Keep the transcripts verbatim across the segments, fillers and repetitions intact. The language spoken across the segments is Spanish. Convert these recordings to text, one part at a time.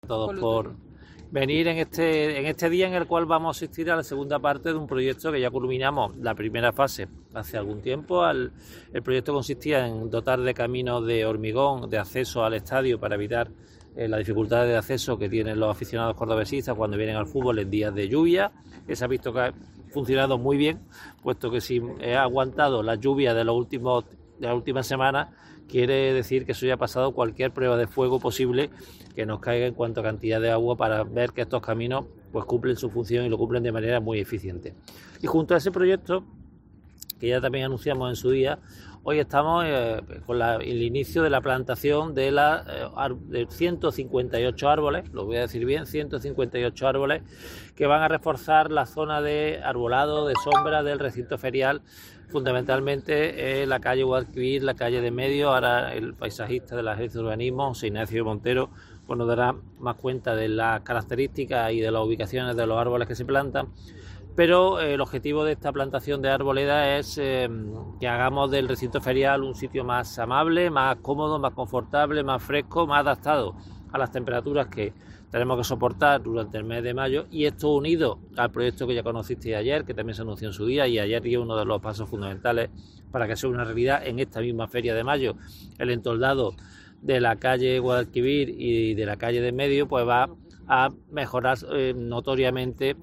A todos por venir en este, en este día en el cual vamos a asistir a la segunda parte de un proyecto que ya culminamos la primera fase hace algún tiempo. Al, el proyecto consistía en dotar de caminos de hormigón de acceso al estadio para evitar eh, las dificultades de acceso que tienen los aficionados cordobesistas cuando vienen al fútbol en días de lluvia, que se ha visto que ha funcionado muy bien, puesto que si ha aguantado la lluvia de los últimos de las últimas semanas, quiere decir que eso ya ha pasado cualquier prueba de fuego posible que nos caiga en cuanto a cantidad de agua, para ver que estos caminos pues cumplen su función y lo cumplen de manera muy eficiente. Y junto a ese proyecto, que ya también anunciamos en su día, hoy estamos eh, con la, el inicio de la plantación de, la, eh, de ciento cincuenta y ocho árboles, lo voy a decir bien, ciento cincuenta y ocho árboles que van a reforzar la zona de arbolado, de sombra del recinto ferial, fundamentalmente eh, la calle Guadalquivir, la calle de Medio. Ahora el paisajista de la Agencia de Urbanismo, José Ignacio Montero, pues nos dará más cuenta de las características y de las ubicaciones de los árboles que se plantan. Pero eh, el objetivo de esta plantación de arboleda es eh, que hagamos del recinto ferial un sitio más amable, más cómodo, más confortable, más fresco, más adaptado a las temperaturas que tenemos que soportar durante el mes de mayo, y esto unido al proyecto que ya conocisteis ayer, que también se anunció en su día, y ayer dio uno de los pasos fundamentales para que sea una realidad en esta misma feria de mayo. El entoldado de la calle Guadalquivir y de la calle de Medio pues va a mejorar eh, notoriamente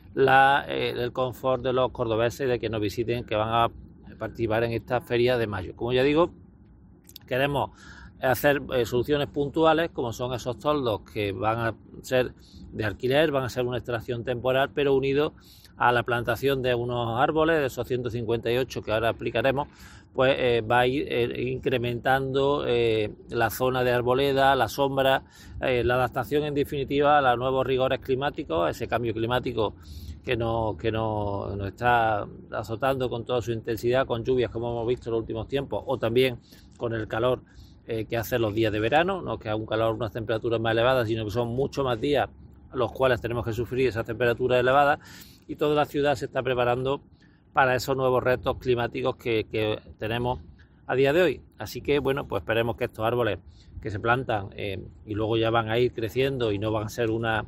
la, eh, el confort de los cordobeses de que nos visiten, que van a participar en esta feria de mayo. Como ya digo, queremos hacer eh, soluciones puntuales, como son esos toldos que van a ser de alquiler, van a ser una instalación temporal, pero unidos a la plantación de unos árboles, de esos ciento cincuenta y ocho que ahora aplicaremos, pues eh, va a ir eh, incrementando eh, la zona de arboleda, la sombra, eh, la adaptación en definitiva a los nuevos rigores climáticos, a ese cambio climático que nos, que nos, nos está azotando con toda su intensidad, con lluvias como hemos visto en los últimos tiempos, o también con el calor eh, que hace los días de verano, no que haga un calor, unas temperaturas más elevadas, sino que son mucho más días los cuales tenemos que sufrir esas temperaturas elevadas, y toda la ciudad se está preparando para esos nuevos retos climáticos que, que tenemos a día de hoy. Así que, bueno, pues esperemos que estos árboles que se plantan eh, y luego ya van a ir creciendo y no van a ser una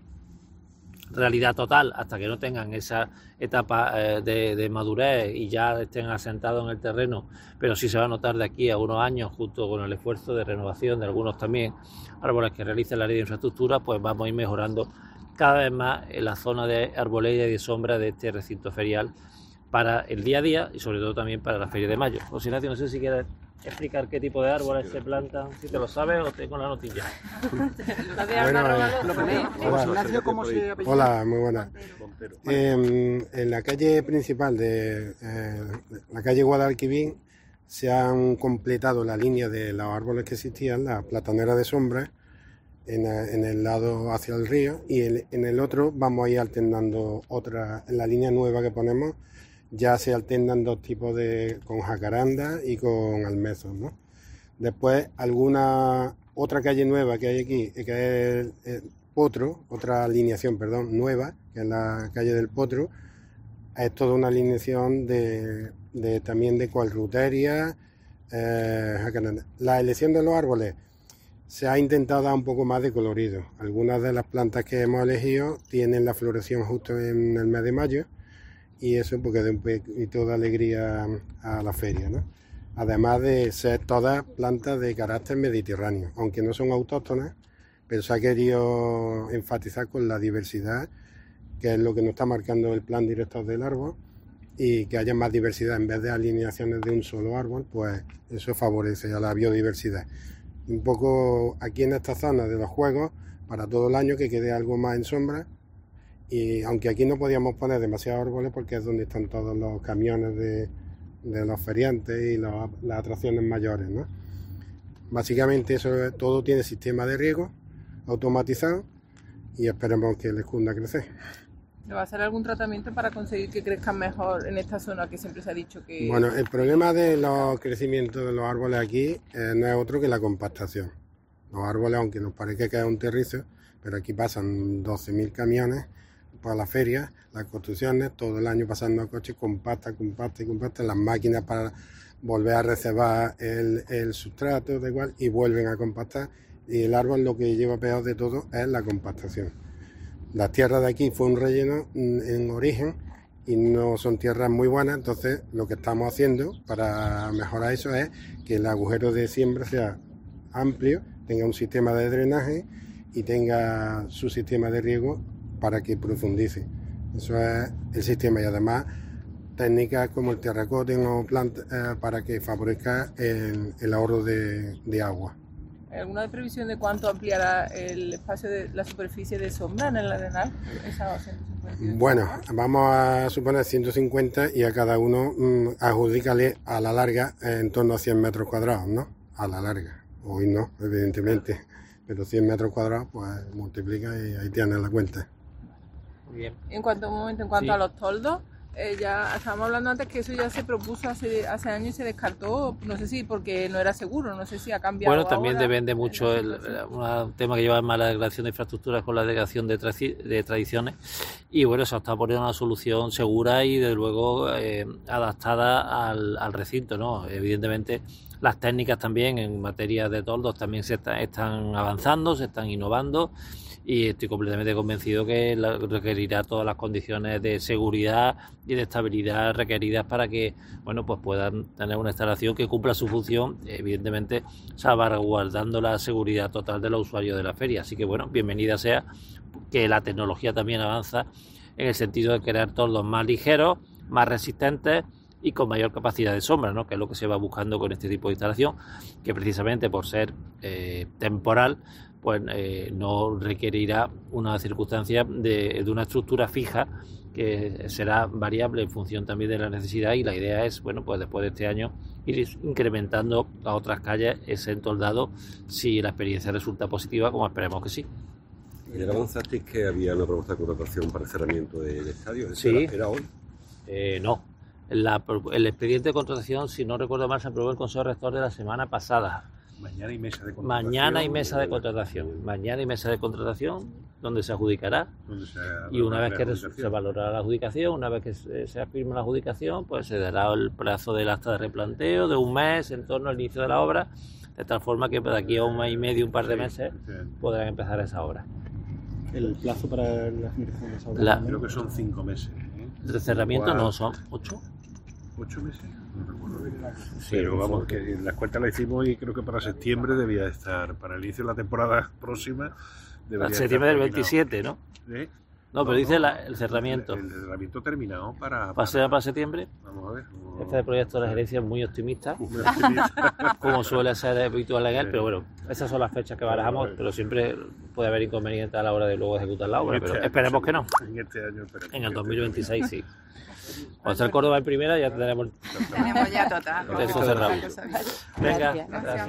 realidad total hasta que no tengan esa etapa eh, de, de madurez y ya estén asentados en el terreno, pero sí se va a notar de aquí a unos años, junto con el esfuerzo de renovación de algunos también árboles que realiza la ley de infraestructura, pues vamos a ir mejorando cada vez más en la zona de arboleda y de sombra de este recinto ferial para el día a día y sobre todo también para la feria de mayo. José Ignacio, no sé si quieres explicar qué tipo de árboles se plantan, si te lo sabes o tengo la noticia. Hola, muy buenas. Eh, en la calle principal de eh, la calle Guadalquivir se han completado la línea de los árboles que existían, la platanera de sombra, en, en el lado hacia el río, y el, en el otro vamos a ir alternando otra, en la línea nueva que ponemos ya se alternan dos tipos de, con jacaranda y con almezos, ¿no? Después alguna otra calle nueva que hay aquí, que es el, el Potro, otra alineación, perdón, nueva, que es la calle del Potro, es toda una alineación de, de también de cualruteria, eh, jacaranda. La elección de los árboles se ha intentado dar un poco más de colorido. Algunas de las plantas que hemos elegido tienen la floración justo en el mes de mayo, y eso porque da un poquito de alegría a la feria, ¿no? Además de ser todas plantas de carácter mediterráneo, aunque no son autóctonas, pero se ha querido enfatizar con la diversidad, que es lo que nos está marcando el plan director del árbol, y que haya más diversidad en vez de alineaciones de un solo árbol, pues eso favorece a la biodiversidad. Un poco aquí en esta zona de los juegos, para todo el año, que quede algo más en sombra. Y aunque aquí no podíamos poner demasiados árboles porque es donde están todos los camiones de, de los feriantes y los, las atracciones mayores, ¿no? Básicamente eso todo tiene sistema de riego automatizado y esperemos que les cunda crecer. ¿Le va a hacer algún tratamiento para conseguir que crezcan mejor en esta zona que siempre se ha dicho que...? Bueno, el problema de los crecimientos de los árboles aquí eh, no es otro que la compactación. Los árboles, aunque nos parezca que es un terrizo, pero aquí pasan doce mil camiones para la feria, las construcciones, todo el año pasando a coches, compacta, compacta y compacta, las máquinas para volver a reservar el, el sustrato, da igual, y vuelven a compactar, Y el árbol lo que lleva peor de todo es la compactación. Las tierras de aquí fue un relleno en origen y no son tierras muy buenas, entonces lo que estamos haciendo para mejorar eso es que el agujero de siembra sea amplio, tenga un sistema de drenaje y tenga su sistema de riego para que profundice. Eso es el sistema, y además técnicas como el terracote o planta eh, para que favorezca el, el ahorro de, de agua. ¿Hay alguna previsión de cuánto ampliará el espacio de la superficie de sombra en el Arenal? Esa ciento cincuenta. Bueno, vamos a suponer ciento cincuenta y a cada uno mmm, adjudícale a la larga en torno a cien metros cuadrados, ¿no? A la larga. Hoy no, evidentemente, pero cien metros cuadrados, pues multiplica y ahí tienes la cuenta. Muy bien. En cuanto, un momento, en cuanto Sí. a los toldos, eh, ya estábamos hablando antes que eso ya se propuso hace, hace años y se descartó, no sé si porque no era seguro, no sé si ha cambiado. Bueno, también ahora depende mucho la el, situación. un tema que lleva más la delegación de infraestructuras con la delegación de, traci- de tradiciones, y bueno, se está poniendo una solución segura y de luego eh, adaptada al, al recinto, ¿no? Evidentemente las técnicas también en materia de toldos también se está- están avanzando, se están innovando, y estoy completamente convencido que la- requerirá todas las condiciones de seguridad y de estabilidad requeridas para que, bueno, pues puedan tener una instalación que cumpla su función, evidentemente salvaguardando la seguridad total de los usuarios de la feria. Así que, bueno, bienvenida sea que la tecnología también avanza en el sentido de crear toldos más ligeros, más resistentes y con mayor capacidad de sombra, ¿no? Que es lo que se va buscando con este tipo de instalación, que precisamente por ser eh, temporal, pues eh, no requerirá una circunstancia de, de una estructura fija que será variable en función también de la necesidad, y la idea es, bueno, pues después de este año ir incrementando a otras calles ese entoldado si la experiencia resulta positiva, como esperemos que sí. Ayer avanzasteis que había una propuesta de contratación para el cerramiento del estadio. ¿Eso Sí. era, era hoy? Eh, no, La- el expediente de contratación, si no recuerdo mal, se aprobó el Consejo Rector de la semana pasada. Mañana y mesa de contratación. Mañana hay mesa de contratación. Mañana hay mesa de contratación donde se adjudicará. Donde se Y una vez que la resu- se adjudicación. valorará la adjudicación, una vez que se, se firme la adjudicación, pues se dará el plazo del acta de replanteo de un mes en torno al inicio de la obra, de tal forma que de aquí a un mes y medio, un par de Sí, meses, efectivamente. podrán empezar esa obra. El plazo para la finalización de esa obra. La- Creo que son cinco meses. ¿eh? El cerramiento no son ocho. ¿Ocho meses? No recuerdo bien. Sí, Pero vamos, porque- que las cuentas las hicimos y creo que para septiembre debía estar, para el inicio de la temporada próxima, debería Septiembre del estar terminado. veintisiete, ¿no? ¿Eh? No, pero dice la- el cerramiento. El, el cerramiento terminado para... ¿Va a ser para septiembre? Vamos a ver. vamos- Este proyecto de la gerencia es muy optimista, Muy optimista. como suele ser habitual en él, pero bueno, esas son las fechas que barajamos, pero siempre puede haber inconvenientes a la hora de luego ejecutar la obra, En este pero año, esperemos que no. En este año esperemos. En el que dos mil esté veintiséis sí. Cuando esté el Córdoba en primera ya tendremos Tenemos ya total. eso cerrado. Gracias. Venga, Gracias. gracias.